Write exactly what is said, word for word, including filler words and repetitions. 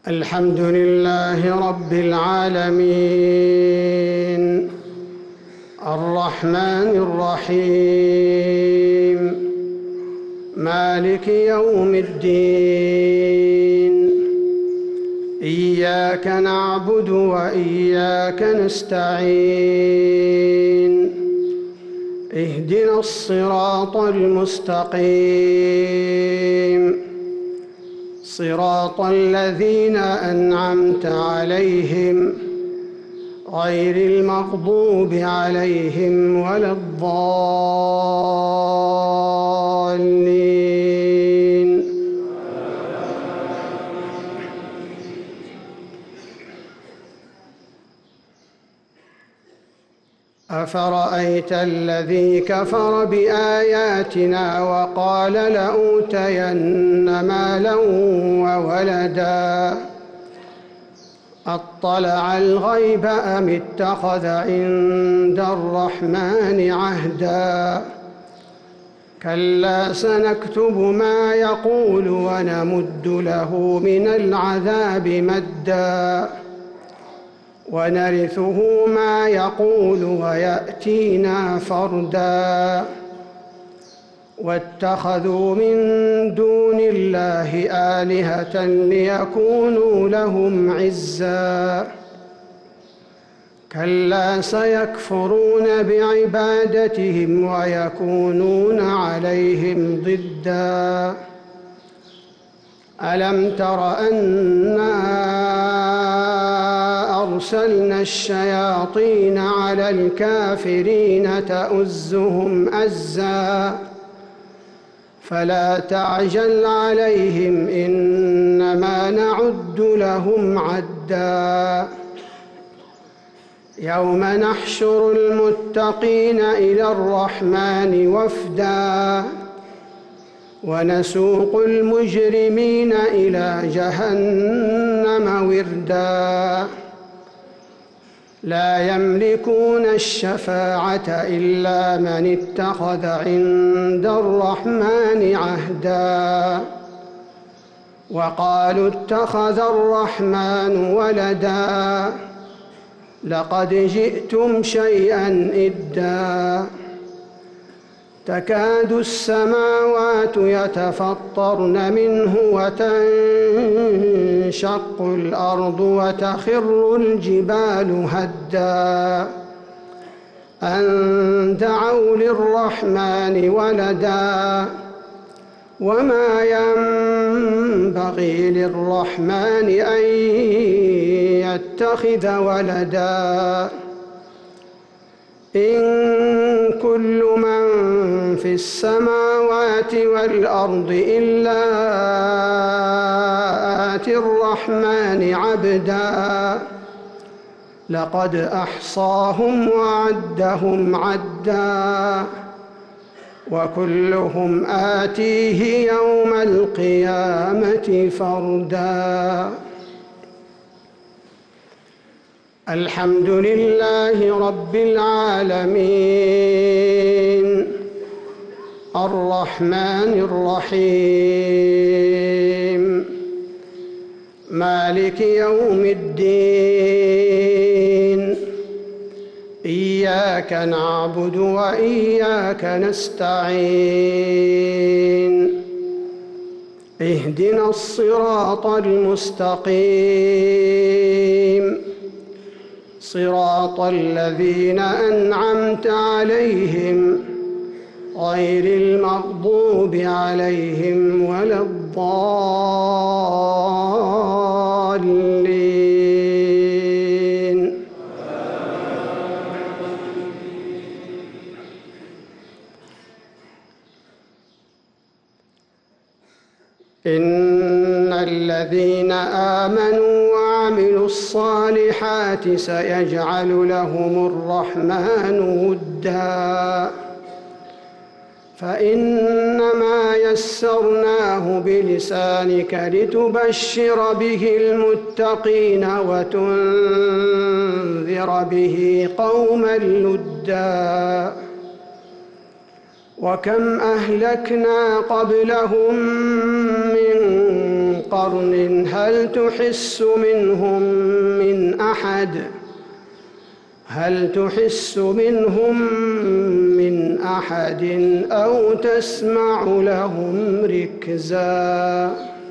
الحمد لله رب العالمين الرحمن الرحيم مالك يوم الدين إياك نعبد وإياك نستعين اهدنا الصراط المستقيم صراط الذين أنعمت عليهم غير المغضوب عليهم ولا الضالين. أفرأيت الذي كفر بآياتنا وقال لأوتين مالا وولدا أطلع الغيب أم اتخذ عند الرحمن عهدا كلا سنكتب ما يقول ونمد له من العذاب مدا ونرثه ما يقول ويأتينا فردا واتخذوا من دون الله آلهة ليكونوا لهم عزا كلا سيكفرون بعبادتهم ويكونون عليهم ضدا ألم تر أنا أرسلنا الشياطين على الكافرين تؤزهم أزا فلا تعجل عليهم إنما نعد لهم عدا يوم نحشر المتقين إلى الرحمن وفدا ونسوق المجرمين إلى جهنم وردا لا يملكون الشفاعة إلا من اتخذ عند الرحمن عهدا وقالوا اتخذ الرحمن ولدا لقد جئتم شيئا إدا تكاد السماوات يتفطرن منه وتنشق الأرض وتخر الجبال هدا أن دعوا للرحمن ولدا وما ينبغي للرحمن أن يتخذ ولدا إن كل من في السماوات والأرض إلا آتي الرحمن عبدا لقد أحصاهم وعدهم عدا وكلهم آتيه يوم القيامة فردا. الحمد لله رب العالمين الرحمن الرحيم مالك يوم الدين إياك نعبد وإياك نستعين اهدنا الصراط المستقيم صراط الذين أنعمت عليهم غير المغضوب عليهم ولا الضالين. إن الذين آمنوا وعملوا الصالحات سيجعل لهم الرحمن ودا فإنما يسرناه بلسانك لتبشر به المتقين وتنذر به قوما لدا وكم أهلكنا قبلهم من قرن هل تحس منهم من أحد هل تحس منهم من أحد أو تسمع لهم ركزا.